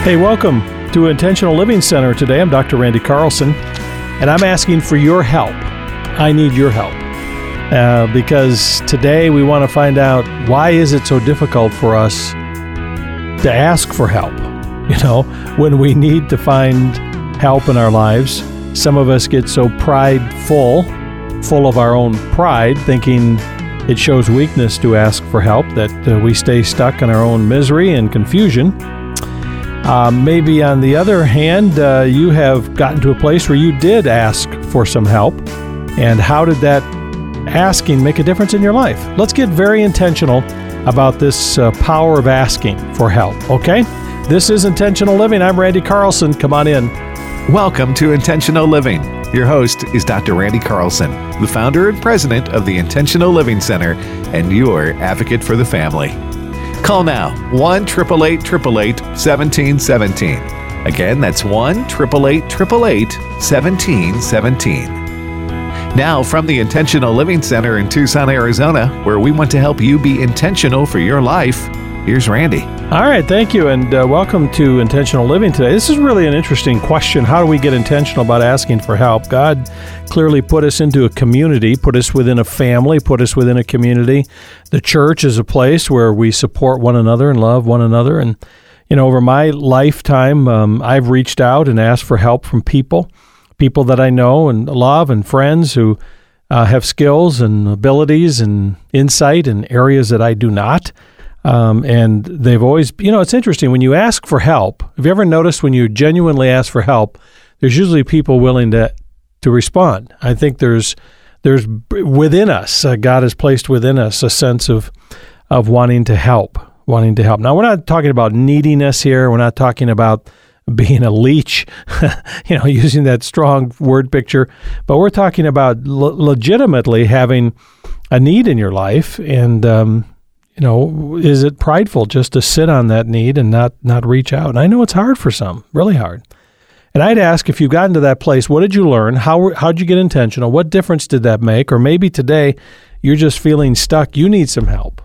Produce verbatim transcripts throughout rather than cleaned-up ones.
Hey, welcome to Intentional Living Center today. I'm Doctor Randy Carlson, and I'm asking for your help. I need your help uh, because today we want to find out, why is it so difficult for us to ask for help? You know, when we need to find help in our lives, some of us get so prideful, full of our own pride, thinking it shows weakness to ask for help, that uh, we stay stuck in our own misery and confusion. Uh, maybe on the other hand, uh, you have gotten to a place where you did ask for some help. And how did that asking make a difference in your life? Let's get very intentional about this uh, power of asking for help, okay? This is Intentional Living. I'm Randy Carlson. Come on in. Welcome to Intentional Living. Your host is Doctor Randy Carlson, the founder and president of the Intentional Living Center and your advocate for the family. Call now, one eight eight eight, eight eight eight, one seven one seven. Again, that's one eight eight eight, eight eight eight, one seven one seven. Now, from the Intentional Living Center in Tucson, Arizona, where we want to help you be intentional for your life, here's Randy. All right, thank you, and uh, welcome to Intentional Living today. This is really an interesting question. How do we get intentional about asking for help? God clearly put us into a community, put us within a family, put us within a community. The church is a place where we support one another and love one another. And, you know, over my lifetime, um, I've reached out and asked for help from people, people that I know and love, and friends who uh, have skills and abilities and insight in areas that I do not. Um, and they've always, you know, it's interesting when you ask for help. Have you ever noticed when you genuinely ask for help, there's usually people willing to to respond? I think there's there's within us, uh, God has placed within us a sense of of wanting to help, wanting to help. Now, we're not talking about neediness here. We're not talking about being a leech, you know, using that strong word picture. But we're talking about le- legitimately having a need in your life, and um, you know, is it prideful just to sit on that need and not not reach out? And I know it's hard for some, really hard. And I'd ask, if you've gotten to that place, what did you learn? How how'd you get intentional? What difference did that make? Or maybe today you're just feeling stuck. You need some help.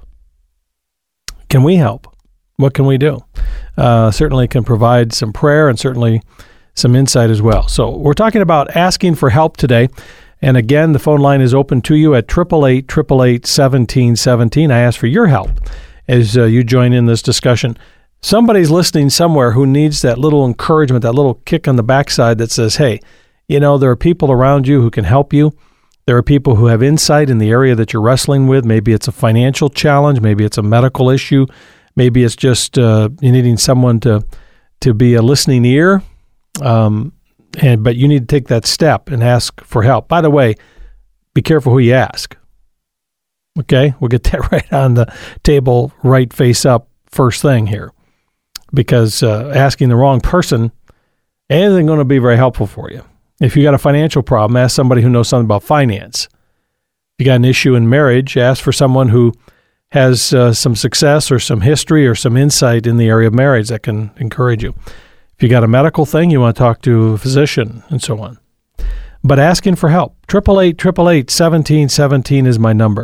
Can we help? What can we do? Uh, certainly can provide some prayer and certainly some insight as well. So we're talking about asking for help today. And again, the phone line is open to you at eight eight eight, eight eight eight, one seven one seven. I ask for your help as uh, you join in this discussion. Somebody's listening somewhere who needs that little encouragement, that little kick on the backside that says, hey, you know, there are people around you who can help you. There are people who have insight in the area that you're wrestling with. Maybe it's a financial challenge. Maybe it's a medical issue. Maybe it's just uh, you needing someone to, to be a listening ear. Um And, but you need to take that step and ask for help. By the way, be careful who you ask. Okay? We'll get that right on the table, right face up, first thing here. Because uh, asking the wrong person isn't going to be very helpful for you. If you got a financial problem, ask somebody who knows something about finance. If you got an issue in marriage, ask for someone who has uh, some success or some history or some insight in the area of marriage that can encourage you. If you got a medical thing, you want to talk to a physician and so on. But asking for help. eight eight eight, eight eight eight, one seven one seven is my number.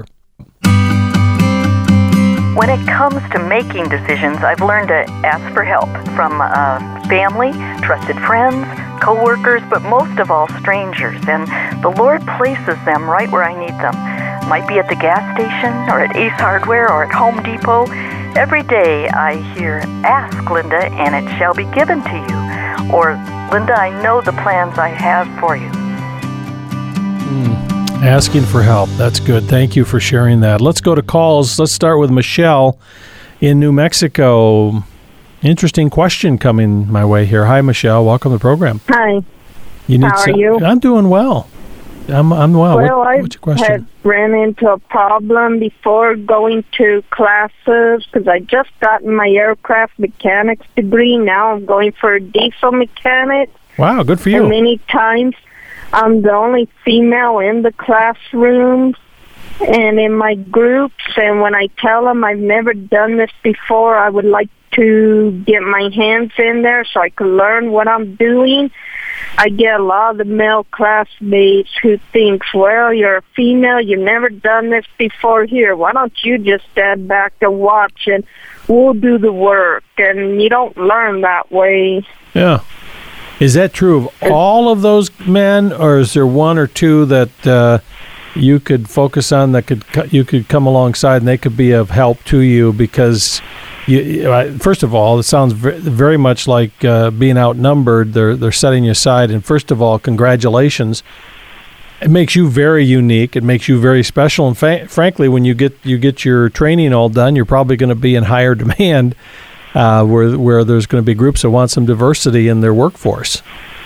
When it comes to making decisions, I've learned to ask for help from uh, family, trusted friends, coworkers, but most of all, strangers. And the Lord places them right where I need them. Might be at the gas station or at Ace Hardware or at Home Depot. Every day I hear, ask, Linda, and it shall be given to you. Or, Linda, I know the plans I have for you. Mm, asking for help. That's good. Thank you for sharing that. Let's go to calls. Let's start with Michelle in New Mexico. Interesting question coming my way here. Hi, Michelle. Welcome to the program. Hi. You need How are some, you? I'm doing well. I'm, I'm well. Well, what, I what's your question? had ran into a problem before going to classes because I just gotten my aircraft mechanics degree. Now I'm going for diesel mechanics. Wow, good for you. And many times I'm the only female in the classroom and in my groups. And when I tell them I've never done this before, I would like to get my hands in there so I can learn what I'm doing. I get a lot of the male classmates who thinks, well, you're a female, you've never done this before here. Why don't you just stand back and watch and we'll do the work, and you don't learn that way. Yeah. Is that true of all of those men, or is there one or two that uh, you could focus on that could you could come alongside and they could be of help to you? Because you, first of all, it sounds very much like uh, being outnumbered. They're they're setting you aside, and first of all, congratulations. It makes you very unique. It makes you very special. And fa- frankly, when you get you get your training all done, you're probably going to be in higher demand. Uh, where where there's going to be groups that want some diversity in their workforce.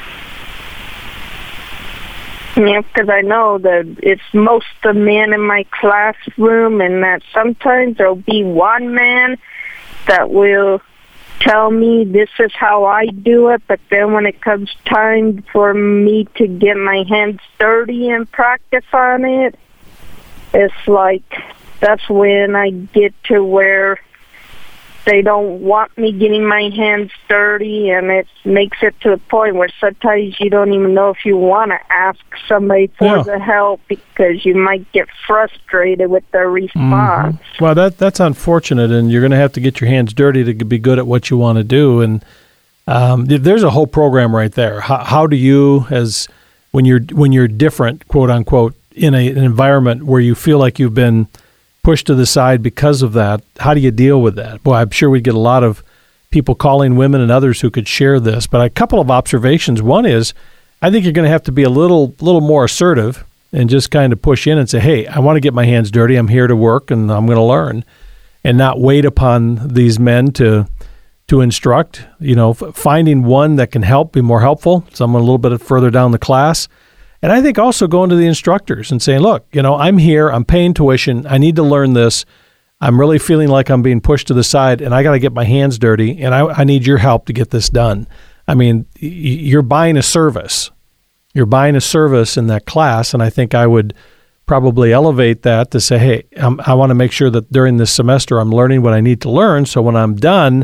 Yeah, because I know that it's most of the men in my classroom, and that sometimes there'll be one man that will tell me this is how I do it, but then when it comes time for me to get my hands dirty and practice on it, it's like that's when I get to where they don't want me getting my hands dirty, and it makes it to the point where sometimes you don't even know if you want to ask somebody for yeah. the help because you might get frustrated with their response. Mm-hmm. Well, that that's unfortunate, and you're going to have to get your hands dirty to be good at what you want to do. And um, there's a whole program right there. How, how do you, as when you're when you're different, quote unquote, in a, an environment where you feel like you've been pushed to the side because of that, how do you deal with that? Boy, I'm sure we'd get a lot of people calling, women and others who could share this. But a couple of observations. One is, I think you're going to have to be a little little more assertive and just kind of push in and say, hey, I want to get my hands dirty. I'm here to work and I'm going to learn, and not wait upon these men to to instruct. You know, f- finding one that can help, be more helpful, someone a little bit further down the class. And I think also going to the instructors and saying, look, you know, I'm here, I'm paying tuition, I need to learn this. I'm really feeling like I'm being pushed to the side, and I got to get my hands dirty, and I, I need your help to get this done. I mean, y- you're buying a service. You're buying a service in that class, and I think I would probably elevate that to say, hey, I'm, I want to make sure that during this semester I'm learning what I need to learn, so when I'm done,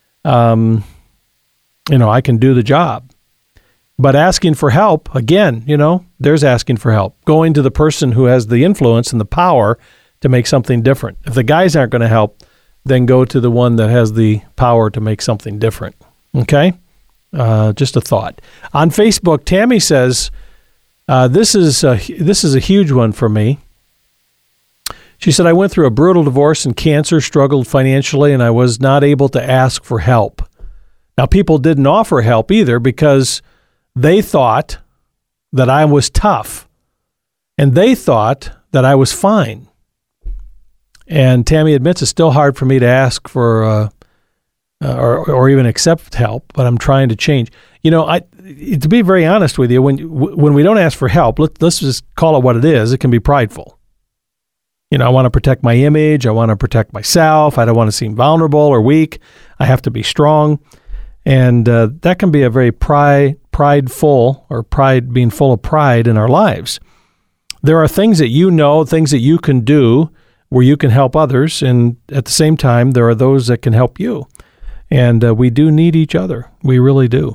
um, you know, I can do the job. But asking for help, again, you know, there's asking for help. Going to the person who has the influence and the power to make something different. If the guys aren't going to help, then go to the one that has the power to make something different. Okay? Uh, just a thought. On Facebook, Tammy says, uh, this is a, this is a huge one for me. She said, I went through a brutal divorce and cancer, struggled financially, and I was not able to ask for help. Now, people didn't offer help either because they thought that I was tough, and they thought that I was fine. And Tammy admits it's still hard for me to ask for uh, uh, or or even accept help, but I'm trying to change. You know, I to be very honest with you, when when we don't ask for help, let, let's just call it what it is. It can be prideful. You know, I want to protect my image. I want to protect myself. I don't want to seem vulnerable or weak. I have to be strong. And uh, that can be a very pride, prideful or pride being full of pride in our lives. There are things that you know, things that you can do where you can help others. And at the same time, there are those that can help you. And uh, we do need each other. We really do.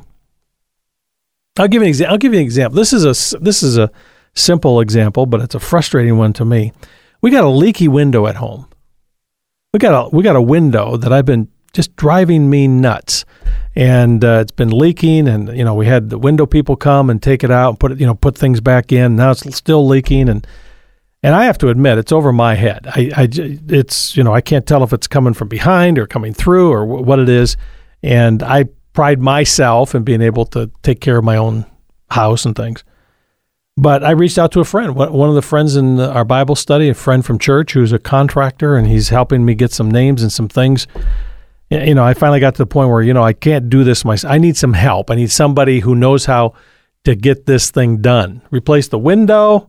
I'll give you an example. I'll give you an example. This is a this is a simple example, but it's a frustrating one to me. We got a leaky window at home. We got a we got a window that I've been just driving me nuts, and uh, it's been leaking. And you know, we had the window people come and take it out and put it, you know, put things back in. Now it's still leaking, and and I have to admit, it's over my head. I, I it's you know, I can't tell if it's coming from behind or coming through or w- what it is, and I pride myself in being able to take care of my own house and things. But I reached out to a friend, one of the friends in our Bible study, a friend from church who's a contractor, and he's helping me get some names and some things. You know, I finally got to the point where, you know, I can't do this myself. I need some help. I need somebody who knows how to get this thing done. Replace the window,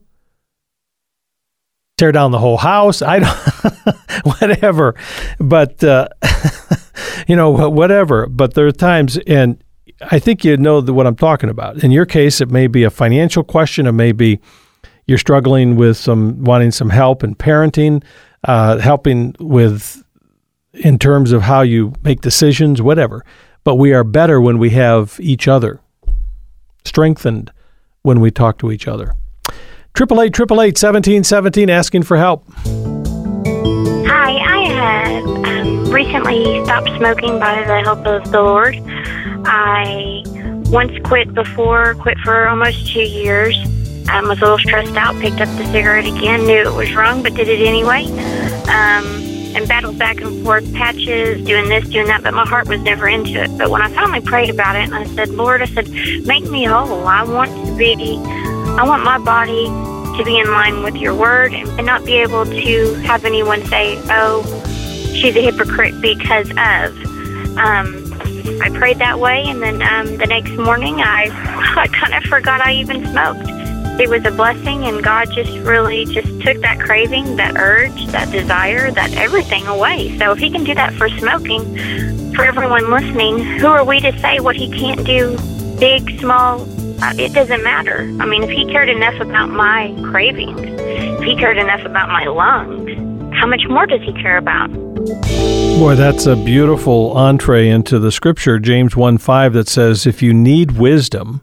tear down the whole house. I don't, whatever. But, uh, you know, whatever. But there are times, and I think you know the, what I'm talking about. In your case, it may be a financial question. It may be you're struggling with some, wanting some help in parenting, uh, helping with, in terms of how you make decisions, whatever. But we are better when we have each other, strengthened when we talk to each other. Triple eight, triple eight, seventeen seventeen, asking for help. Hi, Hi, I have um, recently stopped smoking by the help of the Lord. I once quit before, quit for almost two years. I um, was a little stressed out, picked up the cigarette again, knew it was wrong, but did it anyway. Um, and battled back and forth, patches, doing this, doing that, but my heart was never into it. But when I finally prayed about it, and I said, Lord, I said, make me whole. I want to be, I want my body to be in line with your word and, and not be able to have anyone say, oh, she's a hypocrite because of. Um, I prayed that way, and then um, the next morning I, I kind of forgot I even smoked. It was a blessing, and God just really just took that craving, that urge, that desire, that everything away. So if he can do that for smoking, for everyone listening, who are we to say what he can't do, big, small? Uh, it doesn't matter. I mean, if he cared enough about my cravings, if he cared enough about my lungs, how much more does he care about? Boy, that's a beautiful entree into the scripture, James one five, that says, if you need wisdom,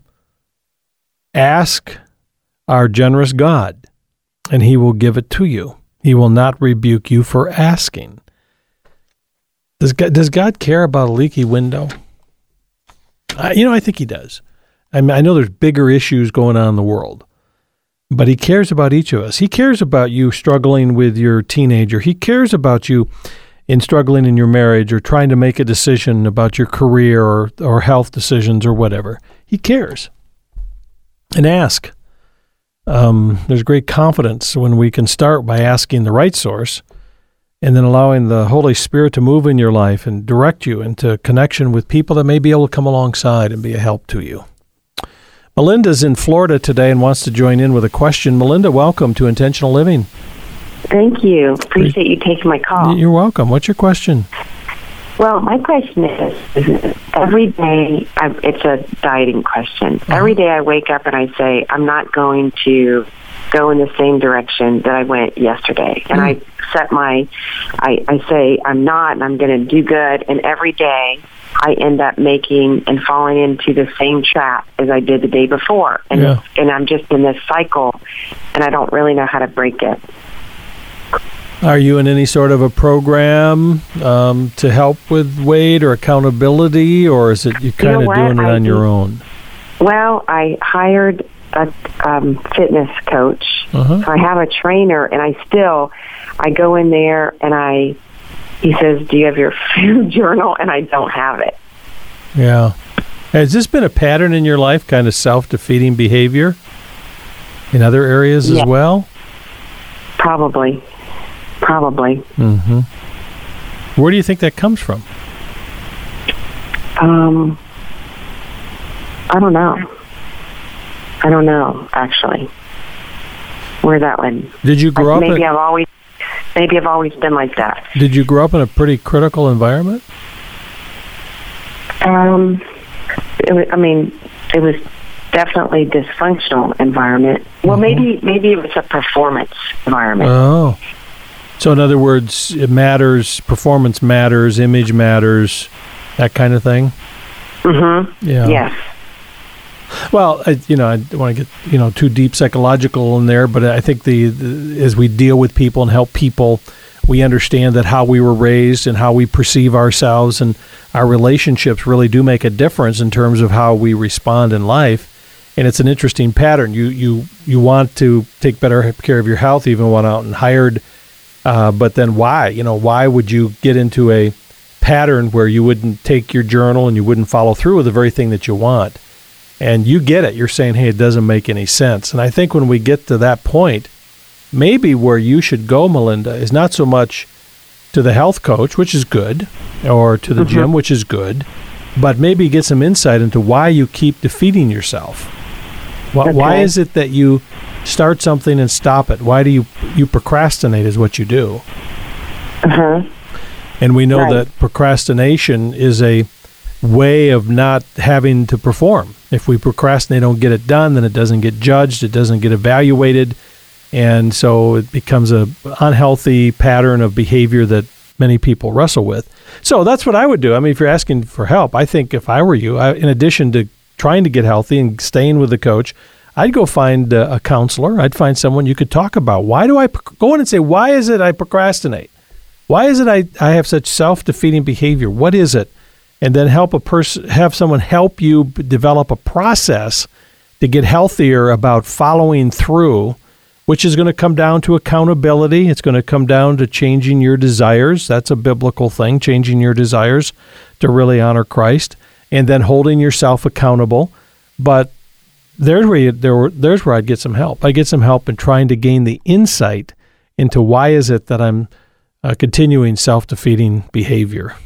ask our generous God, and he will give it to you. He will not rebuke you for asking. Does God, does God care about a leaky window? Uh, you know, I think he does. I mean, I know there's bigger issues going on in the world, but he cares about each of us. He cares about you struggling with your teenager. He cares about you in struggling in your marriage or trying to make a decision about your career or, or health decisions or whatever. He cares. And ask. Um, there's great confidence when we can start by asking the right source and then allowing the Holy Spirit to move in your life and direct you into connection with people that may be able to come alongside and be a help to you. Melinda's in Florida today and wants to join in with a question. Melinda, welcome to Intentional Living. Thank you. Appreciate you taking my call. You're welcome. What's your question? Well, my question is, is every day, I, it's a dieting question. Uh-huh. Every day I wake up and I say, I'm not going to go in the same direction that I went yesterday. And mm. I set my, I, I say, I'm not, and I'm going to do good. And every day I end up making and falling into the same trap as I did the day before. And, yeah. and I'm just in this cycle, and I don't really know how to break it. Are you in any sort of a program um, to help with weight or accountability, or is it you kind you know of doing it I on do, your own? Well, I hired a um, fitness coach. Uh-huh. So I have a trainer, and I still, I go in there, and I, he says, do you have your food journal? And I don't have it. Yeah. Has this been a pattern in your life, kind of self-defeating behavior in other areas yeah. as well? Probably. Probably. Mm-hmm. Where do you think that comes from? Um, I don't know. I don't know, actually, where that one. Did you grow like up? Maybe in, I've always, maybe I've always been like that. Did you grow up in a pretty critical environment? Um, it was, I mean, it was definitely dysfunctional environment. Well, mm-hmm. maybe maybe it was a performance environment. Oh. So in other words, it matters, performance matters, image matters, that kind of thing? Mm-hmm. Yeah. Yes. Well, I, you know, I don't want to get, you know, too deep psychological in there, but I think the, the as we deal with people and help people, we understand that how we were raised and how we perceive ourselves and our relationships really do make a difference in terms of how we respond in life. And it's an interesting pattern. You you you want to take better care of your health, even went out and hired, uh, but then why? You know, why would you get into a pattern where you wouldn't take your journal and you wouldn't follow through with the very thing that you want? And you get it. You're saying, hey, it doesn't make any sense. And I think when we get to that point, maybe where you should go, Melinda, is not so much to the health coach, which is good, or to the mm-hmm. gym, which is good, but maybe get some insight into why you keep defeating yourself. Why, okay. why is it that you start something and stop it? Why do you you procrastinate is what you do? Uh-huh. And we know right. that procrastination is a way of not having to perform. If we procrastinate, don't get it done, then it doesn't get judged, it doesn't get evaluated, and so it becomes a unhealthy pattern of behavior that many people wrestle with. So that's what I would do. I mean, if you're asking for help, I think if I were you, I, in addition to trying to get healthy and staying with the coach, I'd go find a, a counselor. I'd find someone you could talk about. Why do I go in and say, why is it I procrastinate? Why is it I, I have such self-defeating behavior? What is it? And then help a person, have someone help you b- develop a process to get healthier about following through, which is going to come down to accountability. It's going to come down to changing your desires. That's a biblical thing, changing your desires to really honor Christ, and then holding yourself accountable. But there's where you, there, there's where I'd get some help. I get some help in trying to gain the insight into why is it that I'm uh, continuing self-defeating behavior.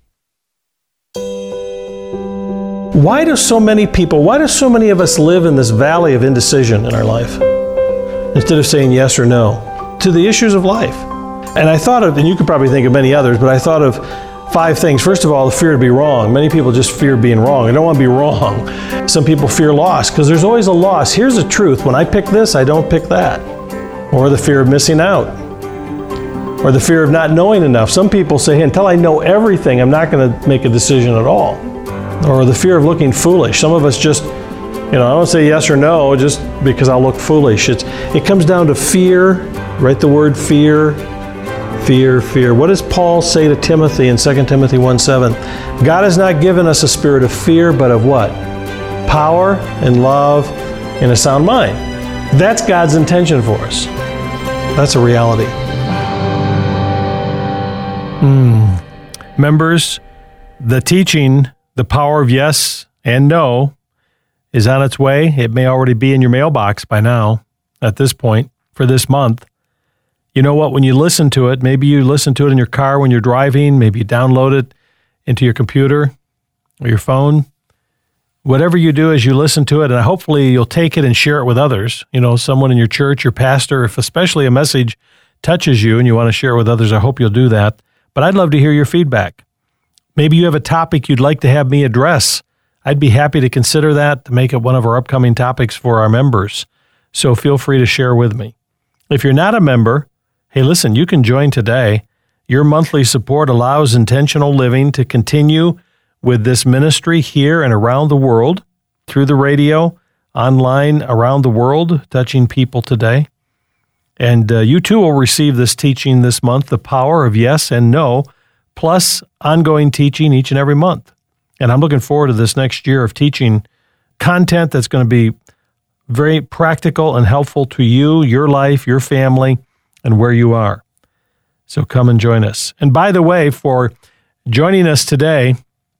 Why do so many people, why do so many of us live in this valley of indecision in our life instead of saying yes or no to the issues of life? And I thought of, and you could probably think of many others, but I thought of five things. First of all, the fear to be wrong. Many people just fear being wrong. I don't want to be wrong. Some people fear loss because there's always a loss. Here's the truth. When I pick this, I don't pick that. Or the fear of missing out. Or the fear of not knowing enough. Some people say, hey, until I know everything, I'm not going to make a decision at all. Or the fear of looking foolish. Some of us just, you know, I don't say yes or no just because I'll look foolish. It's, it comes down to fear. Write the word fear. Fear, fear. What does Paul say to Timothy in Second Timothy one seven? God has not given us a spirit of fear, but of what? Power and love and a sound mind. That's God's intention for us. That's a reality. Mm. Members, the teaching, The Power of Yes and No, is on its way. It may already be in your mailbox by now, at this point, for this month. You know what? When you listen to it, maybe you listen to it in your car when you're driving, maybe you download it into your computer or your phone. Whatever you do as you listen to it, and hopefully you'll take it and share it with others. You know, someone in your church, your pastor, if especially a message touches you and you want to share it with others, I hope you'll do that. But I'd love to hear your feedback. Maybe you have a topic you'd like to have me address. I'd be happy to consider that, to make it one of our upcoming topics for our members. So feel free to share with me. If you're not a member, hey, listen, you can join today. Your monthly support allows Intentional Living to continue with this ministry here and around the world, through the radio, online around the world, touching people today. And uh, you too will receive this teaching this month, The Power of Yes and No, plus ongoing teaching each and every month. And I'm looking forward to this next year of teaching content that's going to be very practical and helpful to you, your life, your family, and where you are. So come and join us. And by the way, for joining us today,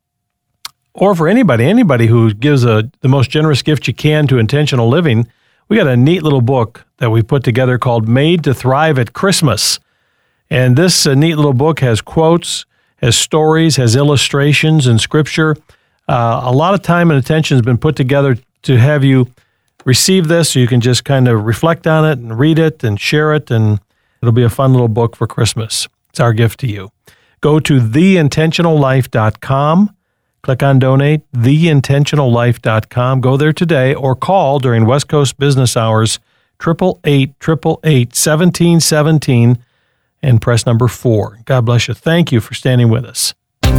or for anybody, anybody who gives a the most generous gift you can to Intentional Living, we got a neat little book that we put together called Made to Thrive at Christmas. And this uh, neat little book has quotes, has stories, has illustrations and scripture. Uh, a lot of time and attention has been put together to have you receive this so you can just kind of reflect on it and read it and share it, and it'll be a fun little book for Christmas. It's our gift to you. Go to the intentional life dot com. Click on Donate, the intentional life dot com. Go there today or call during West Coast business hours, eight eight eight, eight eight eight, one seven one seven, and press number four. God bless you. Thank you for standing with us.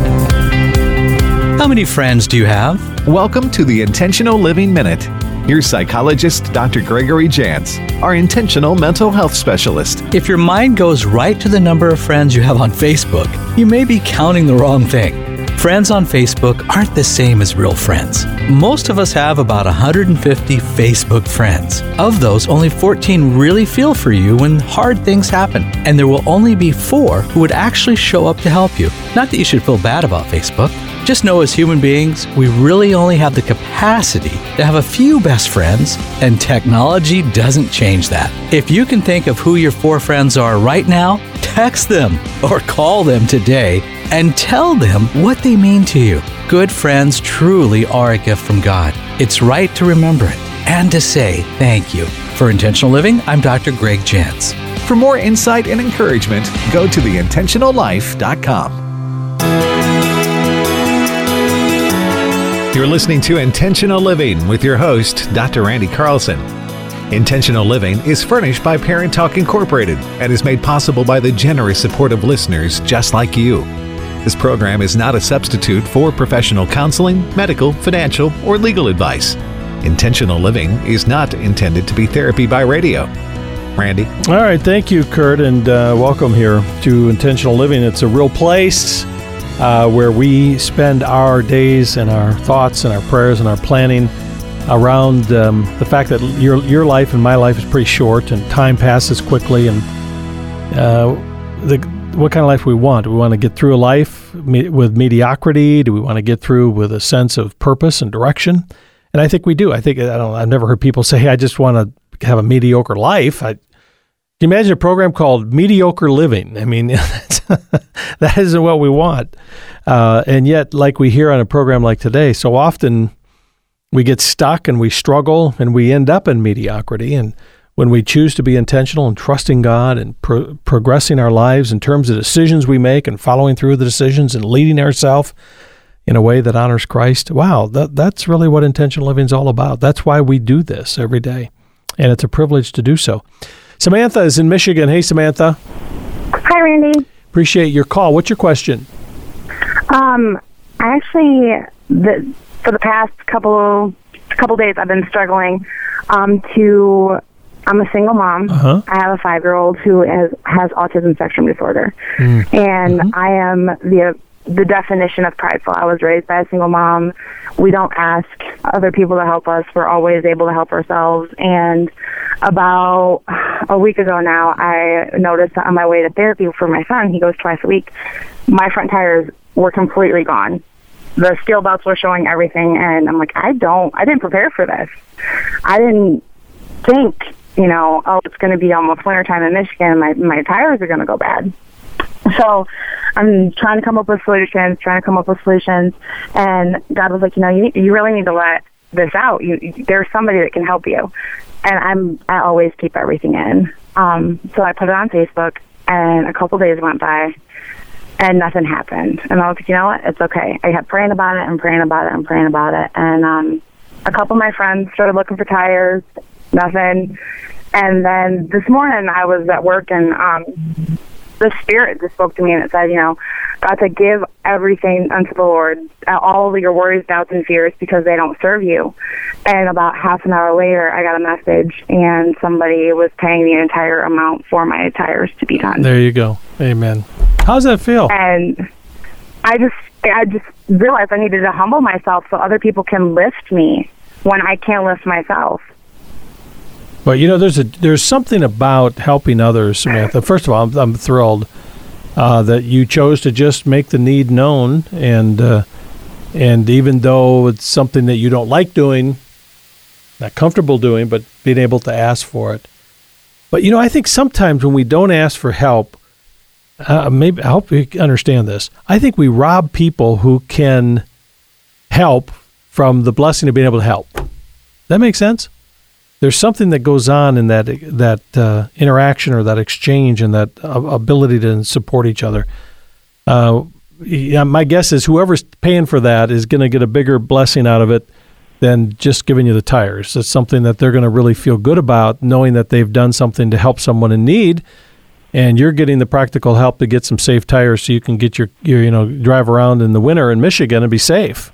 How many friends do you have? Welcome to the Intentional Living Minute. Here's psychologist Doctor Gregory Jantz, our intentional mental health specialist. If your mind goes right to the number of friends you have on Facebook, you may be counting the wrong thing. Friends on Facebook aren't the same as real friends. Most of us have about one hundred fifty Facebook friends. Of those, only fourteen really feel for you when hard things happen, and there will only be four who would actually show up to help you. Not that you should feel bad about Facebook. Just know as human beings, we really only have the capacity to have a few best friends, and technology doesn't change that. If you can think of who your four friends are right now, text them or call them today and tell them what they mean to you. Good friends truly are a gift from God. It's right to remember it and to say thank you. For Intentional Living, I'm Doctor Greg Jantz. For more insight and encouragement, go to the intentional life dot com. You're listening to Intentional Living with your host, Doctor Randy Carlson. Intentional Living is furnished by Parent Talk Incorporated and is made possible by the generous support of listeners just like you. This program is not a substitute for professional counseling, medical, financial, or legal advice. Intentional Living is not intended to be therapy by radio. Randy? All right. Thank you, Kurt, and uh, welcome here to Intentional Living. It's a real place uh, where we spend our days and our thoughts and our prayers and our planning around um, the fact that your your life and my life is pretty short and time passes quickly, and uh, the what kind of life we want. Do we want to get through a life me- with mediocrity? Do we want to get through with a sense of purpose and direction? And I think we do. I think I don't. I've never heard people say, "Hey, I just want to have a mediocre life." I, can you imagine a program called Mediocre Living? I mean, that isn't what we want. Uh, and yet, like we hear on a program like today, so often we get stuck and we struggle and we end up in mediocrity. And when we choose to be intentional and trusting God and pro- progressing our lives in terms of decisions we make and following through the decisions and leading ourselves in a way that honors Christ, wow, that, that's really what intentional living is all about. That's why we do this every day. And it's a privilege to do so. Samantha is in Michigan. Hey, Samantha. Hi, Randy. Appreciate your call. What's your question? Um, I actually, the, for the past couple couple days, I've been struggling um, to. I'm a single mom. Uh-huh. I have a five-year-old who has, has autism spectrum disorder, mm. and mm-hmm. I am the the definition of prideful. I was raised by a single mom. We don't ask other people to help us. We're always able to help ourselves. And about a week ago now, I noticed that on my way to therapy for my son, he goes twice a week, my front tires were completely gone. The steel belts were showing everything, and I'm like, I don't, I didn't prepare for this. I didn't think, you know, oh, it's going to be almost wintertime in Michigan, and my, my tires are going to go bad. So I'm trying to come up with solutions, trying to come up with solutions, and God was like, you know, you you really need to let this out. You, you there's somebody that can help you, and I'm I always keep everything in. Um, so I put it on Facebook, and a couple days went by, and nothing happened. And I was like, you know what? It's okay. I kept praying about it and praying about it and praying about it, and um, a couple of my friends started looking for tires, nothing, and then this morning I was at work and. Um, The Spirit just spoke to me and it said, you know, God said, give everything unto the Lord, all of your worries, doubts, and fears, because they don't serve you. And about half an hour later, I got a message, and somebody was paying the entire amount for my tires to be done. There you go. Amen. How does that feel? And I just, I just realized I needed to humble myself so other people can lift me when I can't lift myself. Well, you know, there's a there's something about helping others, Samantha. First of all, I'm, I'm thrilled uh, that you chose to just make the need known, and uh, and even though it's something that you don't like doing, not comfortable doing, but being able to ask for it. But you know, I think sometimes when we don't ask for help, uh, maybe I hope you understand this. I think we rob people who can help from the blessing of being able to help. Does that make sense? There's something that goes on in that that uh, interaction or that exchange and that uh, ability to support each other. Uh, yeah, my guess is whoever's paying for that is going to get a bigger blessing out of it than just giving you the tires. It's something that they're going to really feel good about, knowing that they've done something to help someone in need, and you're getting the practical help to get some safe tires so you can get your, your you know, drive around in the winter in Michigan and be safe.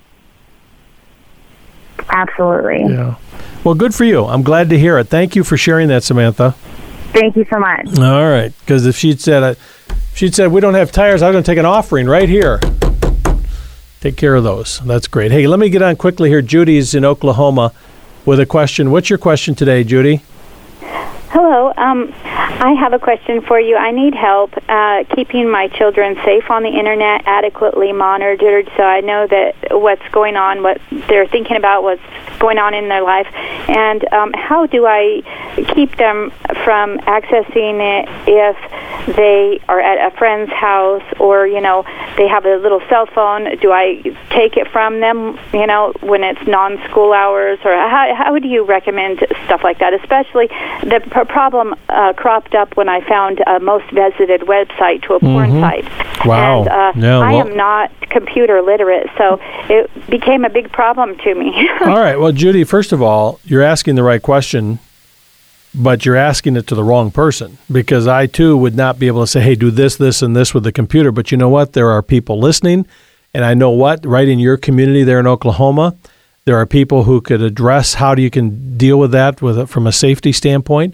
Absolutely. Yeah. Well, good for you. I'm glad to hear it. Thank you for sharing that, Samantha. Thank you so much. All right. Because if she'd said, uh, if she'd said, we don't have tires, I'm going to take an offering right here. Take care of those. That's great. Hey, let me get on quickly here. Judy's in Oklahoma with a question. What's your question today, Judy? Hello. Um, I have a question for you. I need help uh, keeping my children safe on the Internet, adequately monitored, so I know that what's going on, what they're thinking about, what's going on in their life, and um, how do I keep them from accessing it if they are at a friend's house or, you know, they have a little cell phone? Do I take it from them, you know, when it's non-school hours? Or how, how do you recommend stuff like that? Especially the pr- problem uh, cropped up when I found a most visited website to a porn mm-hmm. site. Wow. And uh, yeah, I well, am not computer literate, so it became a big problem to me. All right. Well, Judy, first of all, you're asking the right question, but you're asking it to the wrong person, because I, too, would not be able to say, hey, do this, this, and this with the computer. But you know what? There are people listening, and I know what? Right in your community there in Oklahoma, there are people who could address how you can deal with that with from a safety standpoint.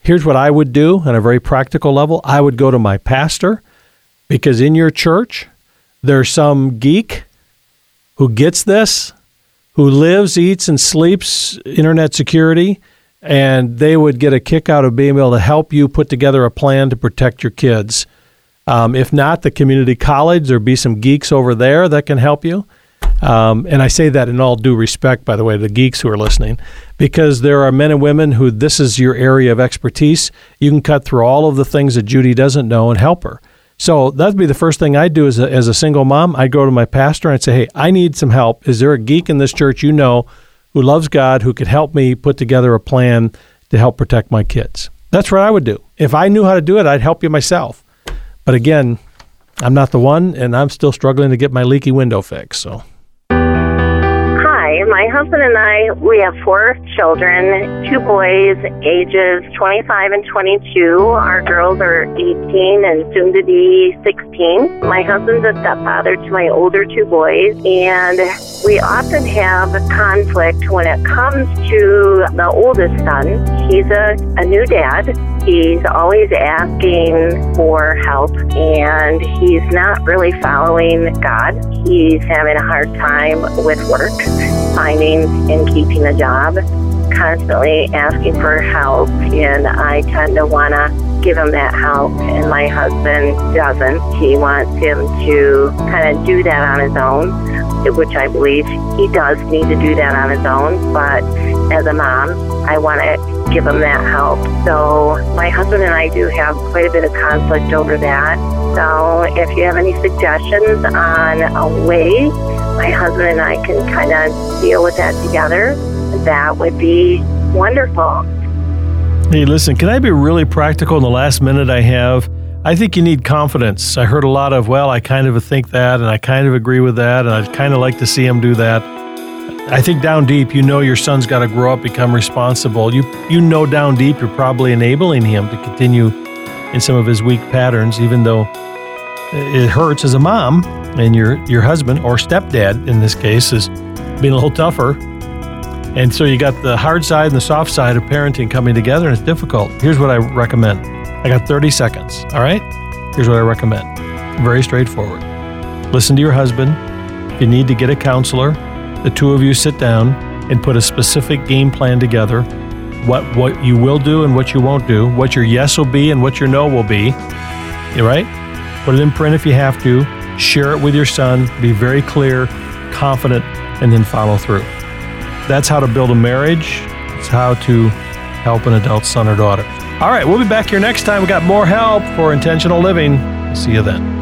Here's what I would do on a very practical level. I would go to my pastor, because in your church, there's some geek who gets this, who lives, eats, and sleeps internet security, and they would get a kick out of being able to help you put together a plan to protect your kids. Um, if not, the community college, there'll be some geeks over there that can help you. Um, and I say that in all due respect, by the way, to the geeks who are listening, because there are men and women who this is your area of expertise. You can cut through all of the things that Judy doesn't know and help her. So that'd be the first thing I'd do as a, as a single mom. I'd go to my pastor and I'd say, hey, I need some help. Is there a geek in this church you know who loves God, who could help me put together a plan to help protect my kids? That's what I would do. If I knew how to do it, I'd help you myself. But again, I'm not the one, and I'm still struggling to get my leaky window fixed. So. Hi, my husband and I, we have four children, two boys, ages twenty-five and twenty-two. Our girls are eighteen and soon to be sixteen. My husband's a stepfather to my older two boys, and we often have conflict when it comes to the oldest son. He's a, a new dad. He's always asking for help, and he's not really following God. He's having a hard time with work, finding and keeping a job, constantly asking for help, and I tend to want to give him that help, and my husband doesn't. He wants him to kind of do that on his own, which I believe he does need to do that on his own, but as a mom, I want to give him that help. So my husband and I do have quite a bit of conflict over that. So if you have any suggestions on a way my husband and I can kind of deal with that together, that would be wonderful. Hey, listen, can I be really practical in the last minute I have? I think you need confidence. I heard a lot of, well, I kind of think that, and I kind of agree with that, and I'd kind of like to see him do that. I think down deep, you know your son's got to grow up, become responsible. You you know down deep you're probably enabling him to continue in some of his weak patterns, even though it hurts as a mom, and your your husband, or stepdad in this case, is being a little tougher. And so you got the hard side and the soft side of parenting coming together, and it's difficult. Here's what I recommend. I got thirty seconds, all right? Here's what I recommend. Very straightforward. Listen to your husband. If you need to get a counselor, the two of you sit down and put a specific game plan together, what what you will do and what you won't do, what your yes will be and what your no will be, you right? Put it in print if you have to, share it with your son, be very clear, confident, and then follow through. That's how to build a marriage. It's how to help an adult son or daughter. All right, we'll be back here next time. We got more help for intentional living. See you then.